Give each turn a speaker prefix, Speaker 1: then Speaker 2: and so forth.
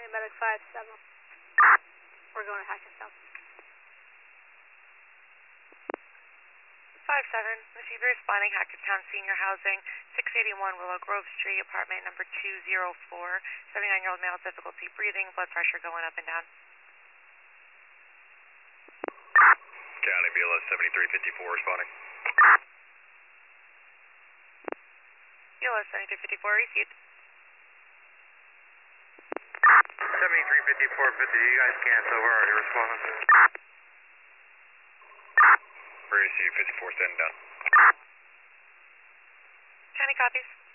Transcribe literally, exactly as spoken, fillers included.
Speaker 1: medic five seven. We're going to Hackensack.
Speaker 2: five seven, receiver responding, Hackettstown Senior Housing, six eighty-one Willow Grove Street, apartment number two oh four, seventy-nine-year-old male, difficulty breathing, blood pressure going up and down.
Speaker 3: County B L S seventy-three fifty-four responding.
Speaker 2: B L S seventy-three fifty-four, received.
Speaker 3: seventy-three fifty-four fifty, you guys cancel, where are you responding? Received, fifty-four, standing down.
Speaker 2: County copies.